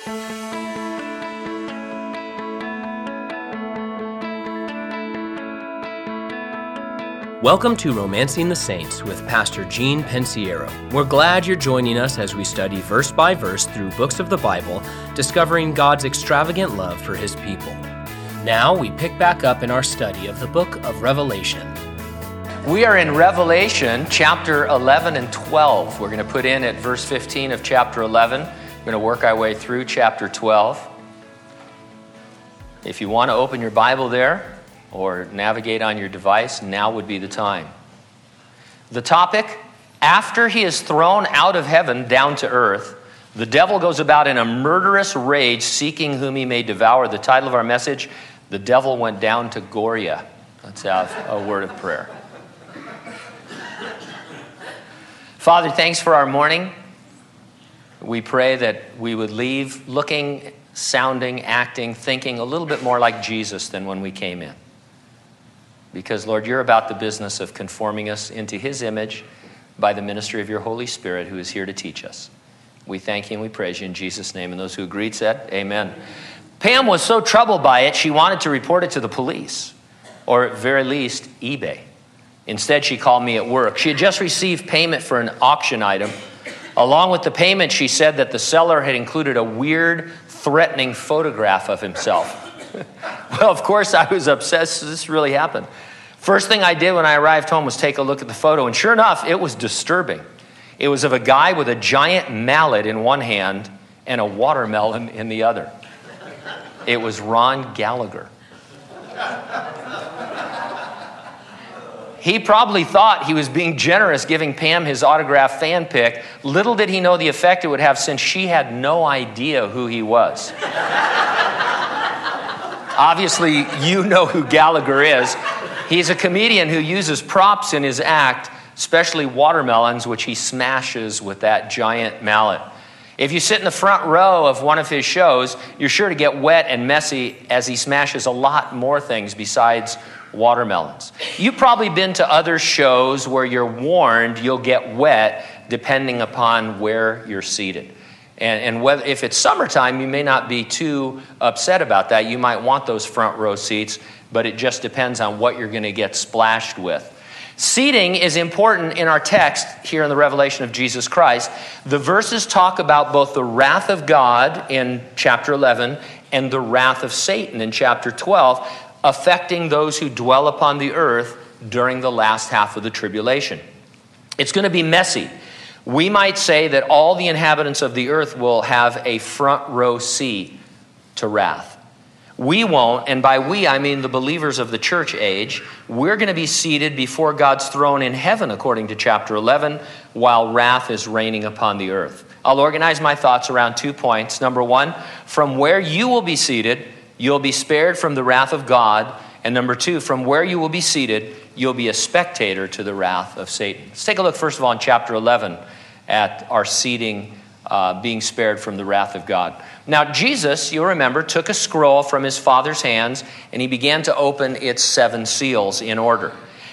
Welcome to Romancing the Saints with Pastor Gene Pensiero. We're glad you're joining us as we study verse by verse through books of the Bible, discovering God's extravagant love for His people. Now we pick back up in our study of the book of Revelation. We are in Revelation chapter 11 and 12. We're going to put in at verse 15 of chapter 11. We're going to work our way through chapter 12. If you want to open your Bible there, or navigate on your device, now would be the time. The topic, after he is thrown out of heaven down to earth, the devil goes about in a murderous rage, seeking whom he may devour. The title of our message, The Devil Went Down to Goria. Let's have a word of prayer. Father, thanks for our morning. We pray that we would leave looking, sounding, acting, thinking a little bit more like Jesus than when we came in. Because, Lord, you're about the business of conforming us into His image by the ministry of your Holy Spirit who is here to teach us. We thank you and we praise you in Jesus' name. And those who agreed said, amen. Pam was so troubled by it, she wanted to report it to the police, or at very least, eBay. Instead, she called me at work. She had just received payment for an auction item. Along with the payment, she said that the seller had included a weird, threatening photograph of himself. Well, of course, I was obsessed. This really happened. First thing I did when I arrived home was take a look at the photo, and sure enough, it was disturbing. It was of a guy with a giant mallet in one hand and a watermelon in the other. It was Ron Gallagher. He probably thought he was being generous giving Pam his autographed fan pic. Little did he know the effect it would have, since she had no idea who he was. Obviously, you know who Gallagher is. He's a comedian who uses props in his act, especially watermelons, which he smashes with that giant mallet. If you sit in the front row of one of his shows, you're sure to get wet and messy, as he smashes a lot more things besides watermelons. You've probably been to other shows where you're warned you'll get wet depending upon where you're seated. And whether, if it's summertime, you may not be too upset about that. You might want those front row seats, but it just depends on what you're going to get splashed with. Seating is important in our text here in the revelation of Jesus Christ. The verses talk about both the wrath of God in chapter 11 and the wrath of Satan in chapter 12, affecting those who dwell upon the earth during the last half of the tribulation. It's going to be messy. We might say that all the inhabitants of the earth will have a front row seat to wrath. We won't, and by we I mean the believers of the church age. We're going to be seated before God's throne in heaven, according to chapter 11, while wrath is reigning upon the earth. I'll organize my thoughts around 2 points. Number one, from where you will be seated, you'll be spared from the wrath of God. And number two, from where you will be seated, you'll be a spectator to the wrath of Satan. Let's take a look, first of all, in chapter 11 at our seating, being spared from the wrath of God. Now, Jesus, you'll remember, took a scroll from his Father's hands, and he began to open its 7 seals in order.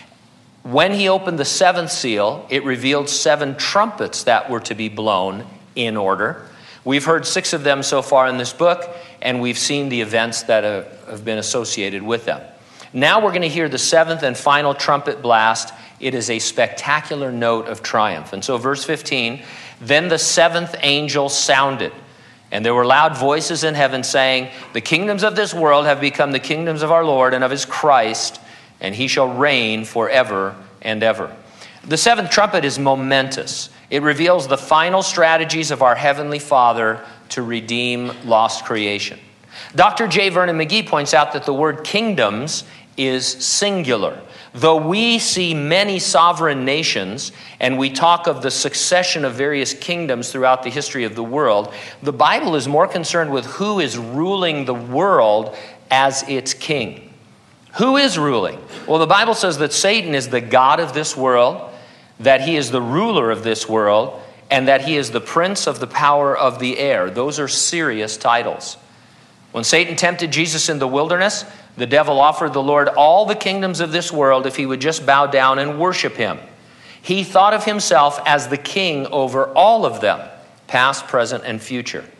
When he opened the 7th seal, it revealed 7 trumpets that were to be blown in order. We've heard 6 of them so far in this book, and we've seen the events that have been associated with them. Now we're going to hear the 7th and final trumpet blast. It is a spectacular note of triumph. And so verse 15, then the 7th angel sounded, and there were loud voices in heaven saying, the kingdoms of this world have become the kingdoms of our Lord and of his Christ, and he shall reign forever and ever. The 7th trumpet is momentous. It reveals the final strategies of our Heavenly Father to redeem lost creation. Dr. J. Vernon McGee points out that the word kingdoms is singular. Though we see many sovereign nations and we talk of the succession of various kingdoms throughout the history of the world, the Bible is more concerned with who is ruling the world as its king. Who is ruling? Well, the Bible says that Satan is the god of this world, that he is the ruler of this world, and that he is the prince of the power of the air. Those are serious titles. When Satan tempted Jesus in the wilderness, the devil offered the Lord all the kingdoms of this world if he would just bow down and worship him. He thought of himself as the king over all of them, past, present, and future.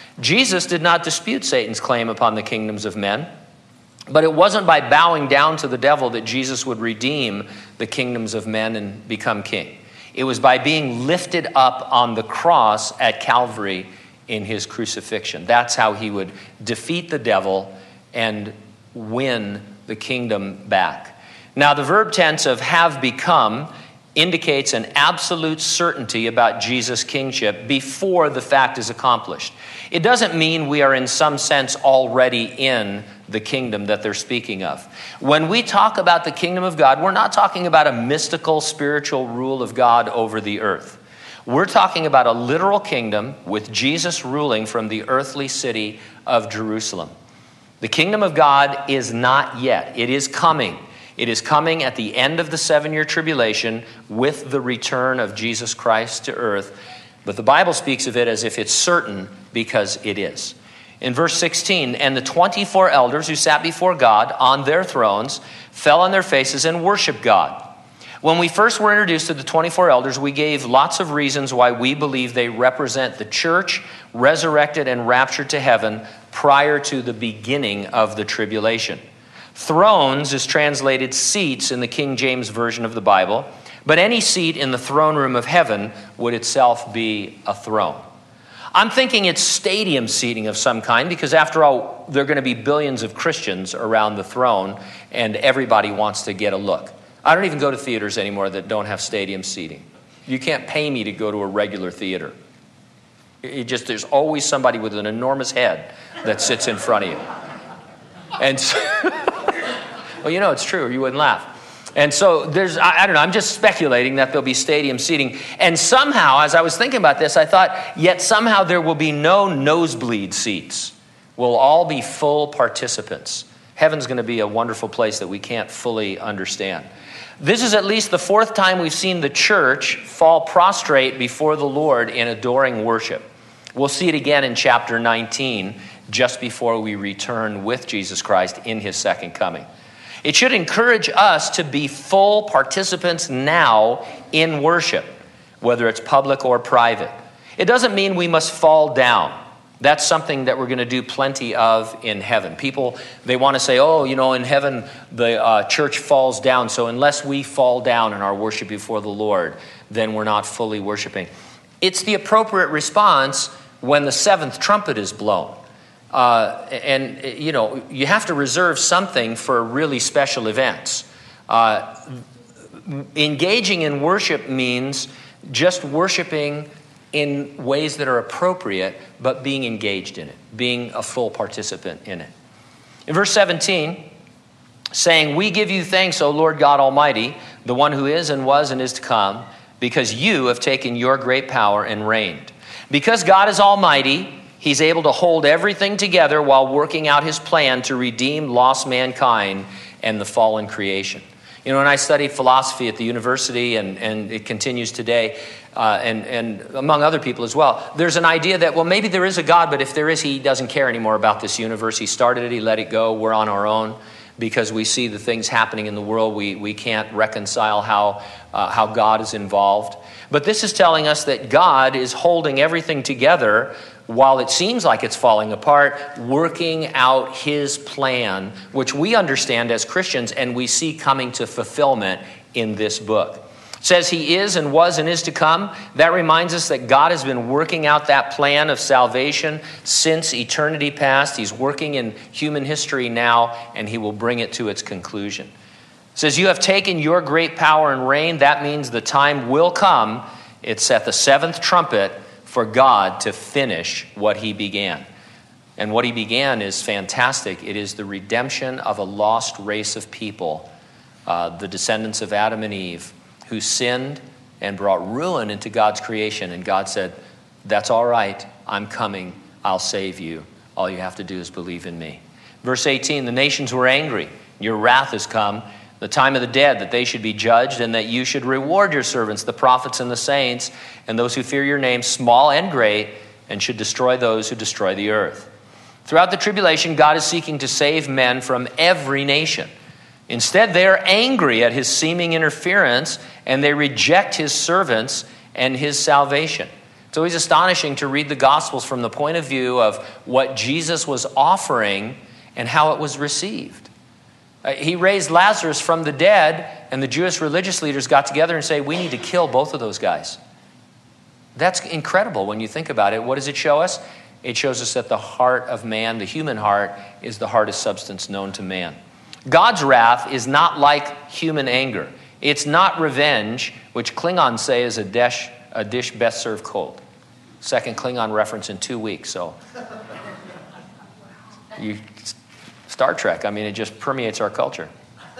Jesus did not dispute Satan's claim upon the kingdoms of men, but it wasn't by bowing down to the devil that Jesus would redeem the kingdoms of men and become king. It was by being lifted up on the cross at Calvary in his crucifixion. That's how he would defeat the devil and win the kingdom back. Now, the verb tense of have become indicates an absolute certainty about Jesus' kingship before the fact is accomplished. It doesn't mean we are in some sense already in the kingdom that they're speaking of. When we talk about the kingdom of God, we're not talking about a mystical spiritual rule of God over the earth. We're talking about a literal kingdom with Jesus ruling from the earthly city of Jerusalem. The kingdom of God is not yet. It is coming. It is coming at the end of the 7-year tribulation with the return of Jesus Christ to earth. But the Bible speaks of it as if it's certain, because it is. In verse 16, and the 24 elders who sat before God on their thrones fell on their faces and worshiped God. When we first were introduced to the 24 elders, we gave lots of reasons why we believe they represent the church resurrected and raptured to heaven prior to the beginning of the tribulation. Thrones is translated seats in the King James Version of the Bible, but any seat in the throne room of heaven would itself be a throne. I'm thinking it's stadium seating of some kind, because after all, there are going to be billions of Christians around the throne, and everybody wants to get a look. I don't even go to theaters anymore that don't have stadium seating. You can't pay me to go to a regular theater. There's always somebody with an enormous head that sits in front of you. And so, well, you know it's true, or you wouldn't laugh. And so I don't know, I'm just speculating that there'll be stadium seating. And somehow, as I was thinking about this, I thought, yet somehow there will be no nosebleed seats. We'll all be full participants. Heaven's going to be a wonderful place that we can't fully understand. This is at least the 4th time we've seen the church fall prostrate before the Lord in adoring worship. We'll see it again in chapter 19, just before we return with Jesus Christ in his second coming. It should encourage us to be full participants now in worship, whether it's public or private. It doesn't mean we must fall down. That's something that we're going to do plenty of in heaven. People, they want to say, in heaven the church falls down, so unless we fall down in our worship before the Lord, then we're not fully worshiping. It's the appropriate response when the 7th trumpet is blown. You have to reserve something for really special events. Engaging in worship means just worshiping in ways that are appropriate, but being engaged in it, being a full participant in it. In verse 17, saying, we give you thanks, O Lord God Almighty, the one who is and was and is to come, because you have taken your great power and reigned. Because God is almighty, he's able to hold everything together while working out his plan to redeem lost mankind and the fallen creation. When I studied philosophy at the university, and it continues today, and among other people as well, there's an idea that, well, maybe there is a God, but if there is, he doesn't care anymore about this universe. He started it, he let it go, we're on our own. Because we see the things happening in the world, we can't reconcile how God is involved. But this is telling us that God is holding everything together while it seems like it's falling apart, working out his plan, which we understand as Christians and we see coming to fulfillment in this book. It says he is and was and is to come. That reminds us that God has been working out that plan of salvation since eternity past. He's working in human history now, and he will bring it to its conclusion. It says, you have taken your great power and reign. That means the time will come. It's at the 7th trumpet for God to finish what he began. And what he began is fantastic. It is the redemption of a lost race of people, the descendants of Adam and Eve, who sinned and brought ruin into God's creation. And God said, that's all right. I'm coming. I'll save you. All you have to do is believe in me. Verse 18, the nations were angry. Your wrath has come. The time of the dead, that they should be judged, and that you should reward your servants, the prophets and the saints, and those who fear your name, small and great, and should destroy those who destroy the earth. Throughout the tribulation, God is seeking to save men from every nation. Instead, they are angry at his seeming interference, and they reject his servants and his salvation. It's always astonishing to read the Gospels from the point of view of what Jesus was offering and how it was received. He raised Lazarus from the dead, and the Jewish religious leaders got together and say, we need to kill both of those guys. That's incredible when you think about it. What does it show us? It shows us that the heart of man, the human heart, is the hardest substance known to man. God's wrath is not like human anger. It's not revenge, which Klingons say is a dish best served cold. Second Klingon reference in 2 weeks, so. Star Trek, it just permeates our culture.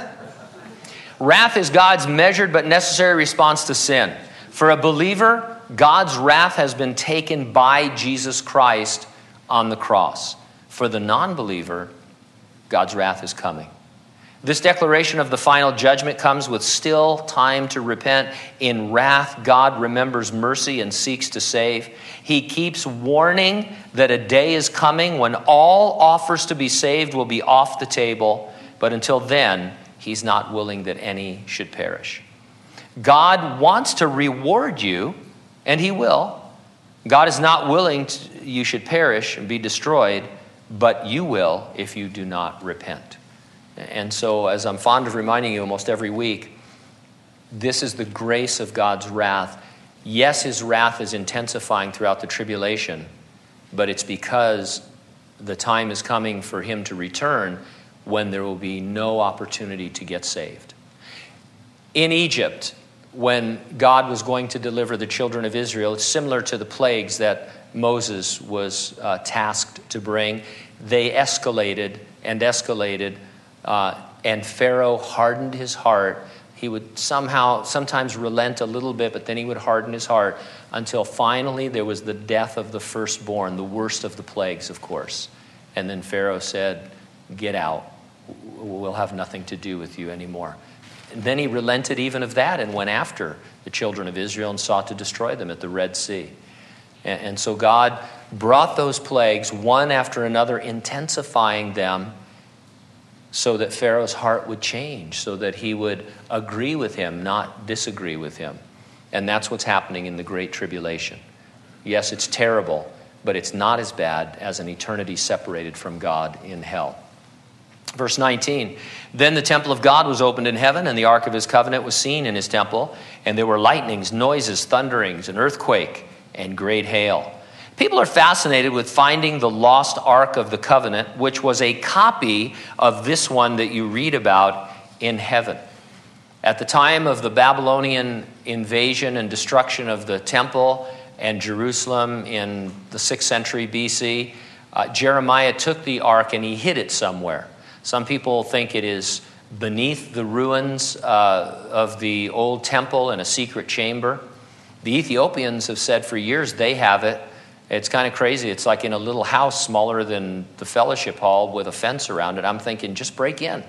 Wrath is God's measured but necessary response to sin. For a believer, God's wrath has been taken by Jesus Christ on the cross. For the non-believer, God's wrath is coming. This declaration of the final judgment comes with still time to repent. In wrath, God remembers mercy and seeks to save. He keeps warning that a day is coming when all offers to be saved will be off the table. But until then, he's not willing that any should perish. God wants to reward you, and he will. God is not willing you should perish and be destroyed, but you will if you do not repent. And so, as I'm fond of reminding you almost every week, this is the grace of God's wrath. Yes, his wrath is intensifying throughout the tribulation, but it's because the time is coming for him to return when there will be no opportunity to get saved. In Egypt, when God was going to deliver the children of Israel, it's similar to the plagues that Moses was tasked to bring. They escalated and escalated. And Pharaoh hardened his heart. He would sometimes relent a little bit, but then he would harden his heart until finally there was the death of the firstborn, the worst of the plagues, of course. And then Pharaoh said, get out. We'll have nothing to do with you anymore. And then he relented even of that and went after the children of Israel and sought to destroy them at the Red Sea. And so God brought those plagues, one after another, intensifying them, so that Pharaoh's heart would change, so that he would agree with him, not disagree with him. And that's what's happening in the Great Tribulation. Yes, it's terrible, but it's not as bad as an eternity separated from God in hell. Verse 19, then the temple of God was opened in heaven, and the ark of his covenant was seen in his temple, and there were lightnings, noises, thunderings, an earthquake, and great hail. People are fascinated with finding the lost Ark of the Covenant, which was a copy of this one that you read about in heaven. At the time of the Babylonian invasion and destruction of the temple and Jerusalem in the 6th century BC, Jeremiah took the ark and he hid it somewhere. Some people think it is beneath the ruins of the old temple in a secret chamber. The Ethiopians have said for years they have it. It's kind of crazy. It's like in a little house smaller than the fellowship hall with a fence around it. I'm thinking, just break in.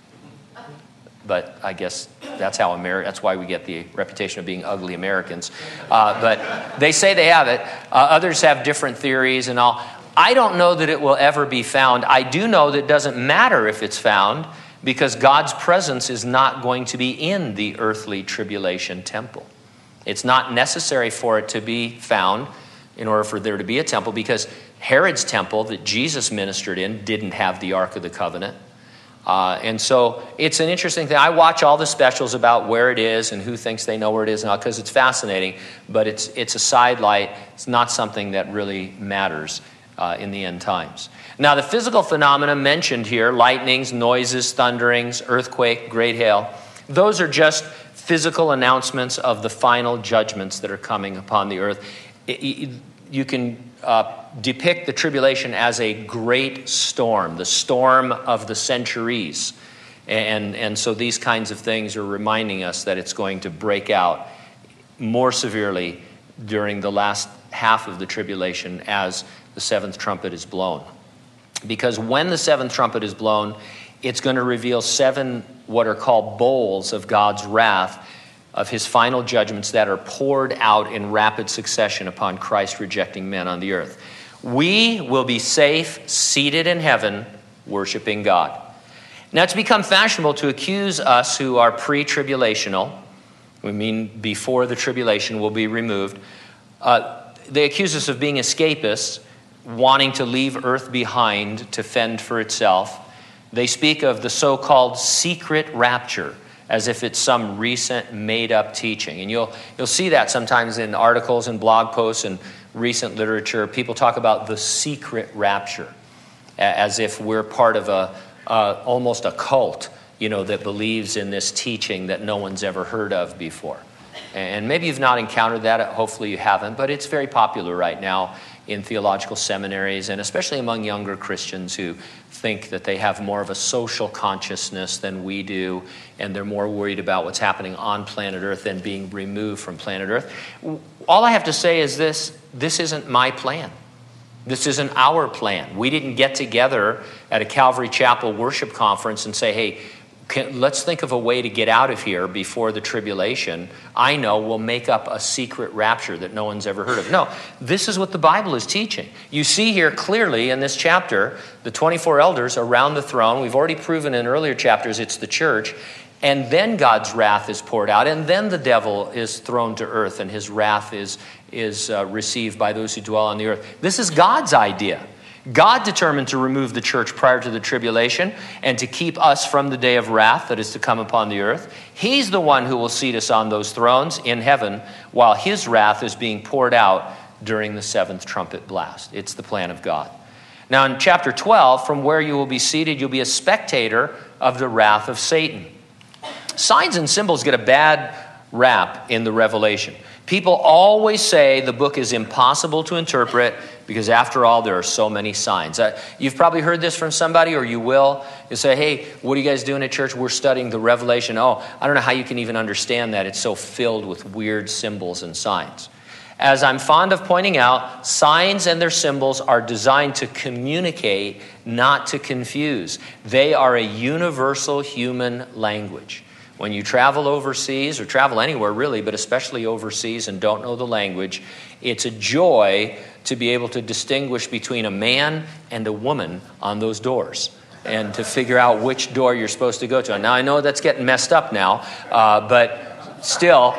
But I guess that's that's why we get the reputation of being ugly Americans. But they say they have it. Others have different theories and all. I don't know that it will ever be found. I do know that it doesn't matter if it's found, because God's presence is not going to be in the earthly tribulation temple. It's not necessary for it to be found in order for there to be a temple, because Herod's temple that Jesus ministered in didn't have the Ark of the Covenant. And so it's an interesting thing. I watch all the specials about where it is and who thinks they know where it is now, because it's fascinating, but it's a sidelight. It's not something that really matters in the end times. Now, the physical phenomena mentioned here, lightnings, noises, thunderings, earthquake, great hail, those are just physical announcements of the final judgments that are coming upon the earth. You can depict the tribulation as a great storm, the storm of the centuries. And so these kinds of things are reminding us that it's going to break out more severely during the last half of the tribulation as the seventh trumpet is blown. Because when the seventh trumpet is blown, it's going to reveal 7 what are called bowls of God's wrath, of his final judgments that are poured out in rapid succession upon Christ rejecting men on the earth. We will be safe, seated in heaven, worshiping God. Now, it's become fashionable to accuse us who are pre-tribulational, we mean before the tribulation will be removed, They accuse us of being escapists, wanting to leave earth behind to fend for itself. They speak of the so-called secret rapture as if it's some recent made-up teaching. And you'll see that sometimes in articles and blog posts and recent literature. People talk about the secret rapture as if we're part of almost a cult, that believes in this teaching that no one's ever heard of before. And maybe you've not encountered that. Hopefully you haven't. But it's very popular right now in theological seminaries, and especially among younger Christians who think that they have more of a social consciousness than we do, and they're more worried about what's happening on planet Earth than being removed from planet Earth. All I have to say is this isn't my plan. This isn't our plan. We didn't get together at a Calvary Chapel worship conference and say, hey, let's think of a way to get out of here before the tribulation. I know we'll make up a secret rapture that no one's ever heard of. No, this is what the Bible is teaching. You see here clearly in this chapter, the 24 elders around the throne. We've already proven in earlier chapters it's the church. And then God's wrath is poured out. And then the devil is thrown to earth and his wrath is received by those who dwell on the earth. This is God's idea. God determined to remove the church prior to the tribulation and to keep us from the day of wrath that is to come upon the earth. He's the one who will seat us on those thrones in heaven while his wrath is being poured out during the seventh trumpet blast. It's the plan of God. Now in chapter 12, from where you will be seated, you'll be a spectator of the wrath of Satan. Signs and symbols get a bad rap in the Revelation. People always say the book is impossible to interpret because, after all, there are so many signs. You've probably heard this from somebody, or you will. You say, hey, what are you guys doing at church? We're studying the Revelation. Oh, I don't know how you can even understand that. It's so filled with weird symbols and signs. As I'm fond of pointing out, signs and their symbols are designed to communicate, not to confuse. They are a universal human language. When you travel overseas, or travel anywhere really, but especially overseas and don't know the language, it's a joy to be able to distinguish between a man and a woman on those doors and to figure out which door you're supposed to go to. Now, I know that's getting messed up now, but still,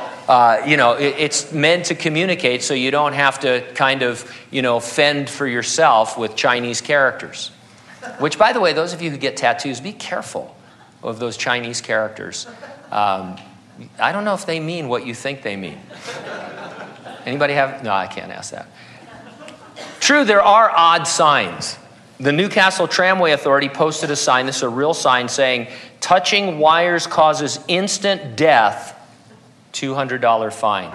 it's meant to communicate so you don't have to kind of, fend for yourself with Chinese characters. Which, by the way, those of you who get tattoos, be careful of those Chinese characters. I don't know if they mean what you think they mean. Anybody have? No, I can't ask that. True, there are odd signs. The Newcastle Tramway Authority posted a sign, this is a real sign, saying, touching wires causes instant death, $200 fine.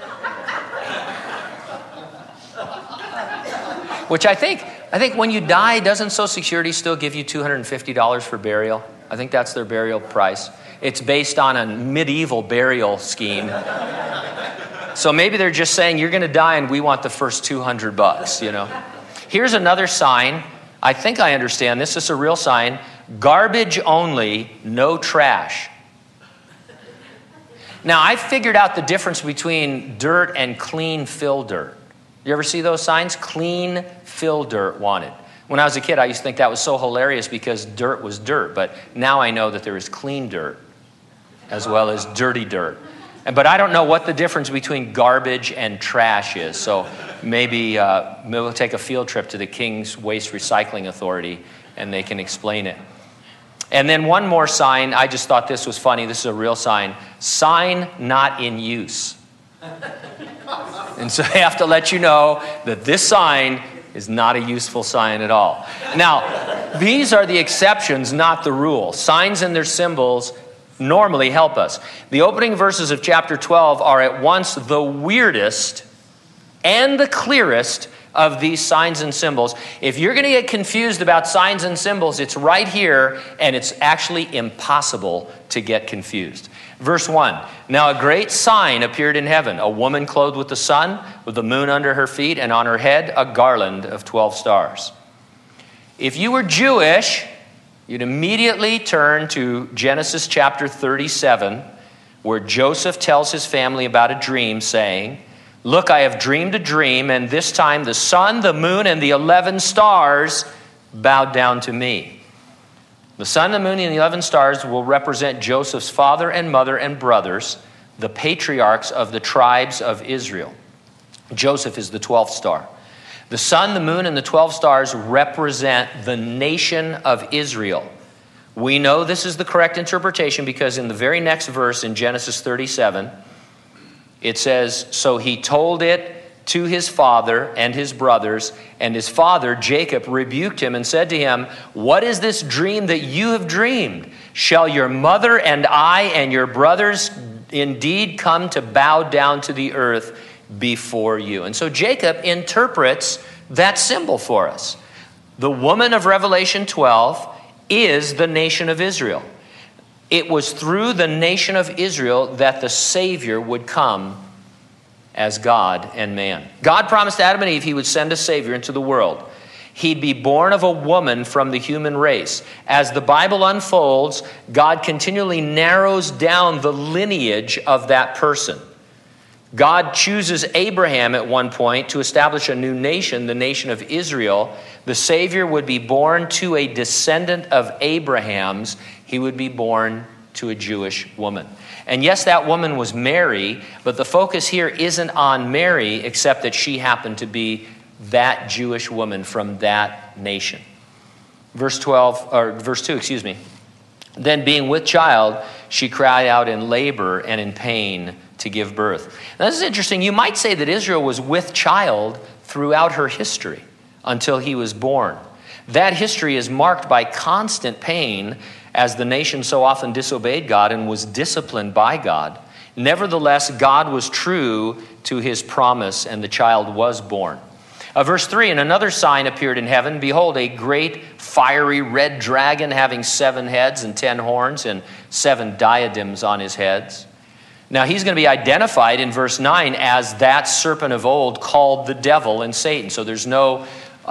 Which I think when you die, doesn't Social Security still give you $250 for burial? I think that's their burial price. It's based on a medieval burial scheme. So maybe they're just saying, you're going to die and we want the first $200, Here's another sign. I think I understand this. This is a real sign. Garbage only, no trash. Now, I figured out the difference between dirt and clean fill dirt. You ever see those signs? Clean fill dirt wanted. When I was a kid, I used to think that was so hilarious because dirt was dirt. But now I know that there is clean dirt as well as dirty dirt. But I don't know what the difference between garbage and trash is. So maybe we'll take a field trip to the King's Waste Recycling Authority and they can explain it. And then one more sign. I just thought this was funny. This is a real sign. Sign not in use. And so I have to let you know that this sign is not a useful sign at all. Now, these are the exceptions, not the rule. Signs and their symbols normally help us. The opening verses of chapter 12 are at once the weirdest and the clearest of these signs and symbols. If you're going to get confused about signs and symbols, it's right here, and it's actually impossible to get confused. Verse 1, now a great sign appeared in heaven, a woman clothed with the sun, with the moon under her feet, and on her head a garland of 12 stars. If you were Jewish, you'd immediately turn to Genesis chapter 37, where Joseph tells his family about a dream, saying, look, I have dreamed a dream, and this time the sun, the moon, and the 11 stars bowed down to me. The sun, the moon, and the 11 stars will represent Joseph's father and mother and brothers, the patriarchs of the tribes of Israel. Joseph is the 12th star. The sun, the moon, and the 12 stars represent the nation of Israel. We know this is the correct interpretation because in the very next verse in Genesis 37, it says, "So he told it to his father and his brothers, and his father, Jacob, rebuked him and said to him, 'What is this dream that you have dreamed? Shall your mother and I and your brothers indeed come to bow down to the earth before you?'" And so Jacob interprets that symbol for us. The woman of Revelation 12 is the nation of Israel. It was through the nation of Israel that the Savior would come as God and man. God promised Adam and Eve he would send a Savior into the world. He'd be born of a woman from the human race. As the Bible unfolds, God continually narrows down the lineage of that person. God chooses Abraham at one point to establish a new nation, the nation of Israel. The Savior would be born to a descendant of Abraham's. He would be born to a Jewish woman. And yes, that woman was Mary, but the focus here isn't on Mary, except that she happened to be that Jewish woman from that nation. Verse 2. "Then being with child, she cried out in labor and in pain to give birth." Now, this is interesting. You might say that Israel was with child throughout her history until he was born. That history is marked by constant pain as the nation so often disobeyed God and was disciplined by God. Nevertheless, God was true to his promise, and the child was born. Verse 3, "And another sign appeared in heaven. Behold, a great fiery red dragon having 7 heads and 10 horns and 7 diadems on his heads." Now, he's going to be identified in verse 9 as that serpent of old called the devil and Satan. So there's no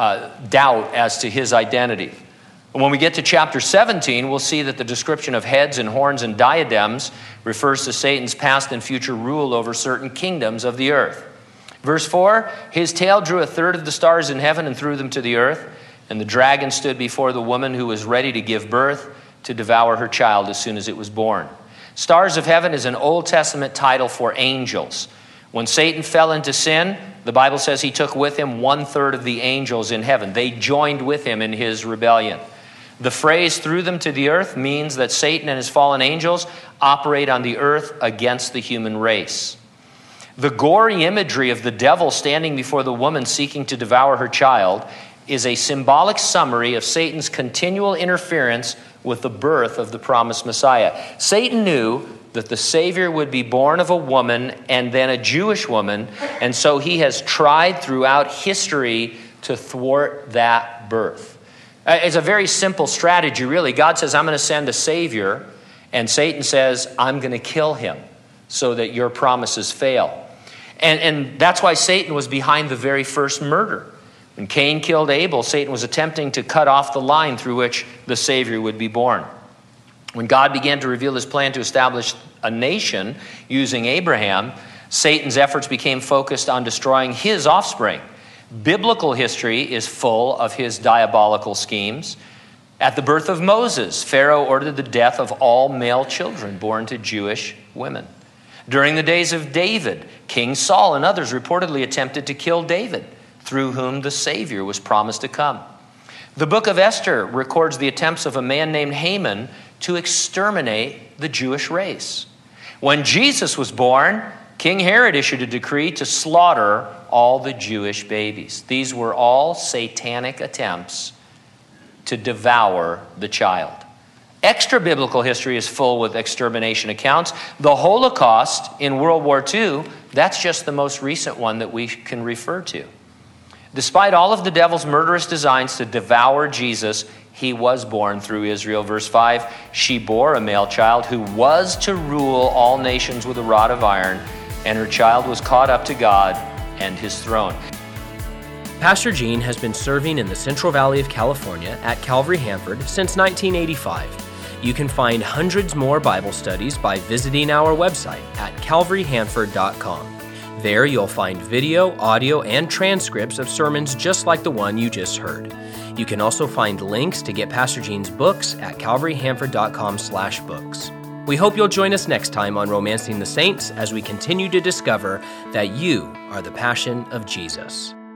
doubt as to his identity. When we get to chapter 17, we'll see that the description of heads and horns and diadems refers to Satan's past and future rule over certain kingdoms of the earth. Verse 4, "His tail drew 1/3 of the stars in heaven and threw them to the earth. And the dragon stood before the woman who was ready to give birth to devour her child as soon as it was born." Stars of heaven is an Old Testament title for angels. When Satan fell into sin, the Bible says he took with him 1/3 of the angels in heaven. They joined with him in his rebellion. The phrase "threw them to the earth" means that Satan and his fallen angels operate on the earth against the human race. The gory imagery of the devil standing before the woman seeking to devour her child is a symbolic summary of Satan's continual interference with the birth of the promised Messiah. Satan knew that the Savior would be born of a woman and then a Jewish woman, and so he has tried throughout history to thwart that birth. It's a very simple strategy, really. God says, "I'm going to send a Savior," and Satan says, "I'm going to kill him so that your promises fail." And that's why Satan was behind the very first murder. When Cain killed Abel, Satan was attempting to cut off the line through which the Savior would be born. When God began to reveal his plan to establish a nation using Abraham, Satan's efforts became focused on destroying his offspring. Biblical history is full of his diabolical schemes. At the birth of Moses, Pharaoh ordered the death of all male children born to Jewish women. During the days of David, King Saul and others reportedly attempted to kill David, through whom the Savior was promised to come. The book of Esther records the attempts of a man named Haman to exterminate the Jewish race. When Jesus was born, King Herod issued a decree to slaughter all the Jewish babies. These were all satanic attempts to devour the child. Extra biblical history is full with extermination accounts. The Holocaust in World War II, that's just the most recent one that we can refer to. Despite all of the devil's murderous designs to devour Jesus, he was born through Israel. Verse 5, "She bore a male child who was to rule all nations with a rod of iron, and her child was caught up to God and his throne." Pastor Gene has been serving in the Central Valley of California at Calvary Hanford since 1985. You can find hundreds more Bible studies by visiting our website at calvaryhanford.com. There you'll find video, audio, and transcripts of sermons just like the one you just heard. You can also find links to get Pastor Gene's books at calvaryhanford.com/books. We hope you'll join us next time on Romancing the Saints as we continue to discover that you are the passion of Jesus.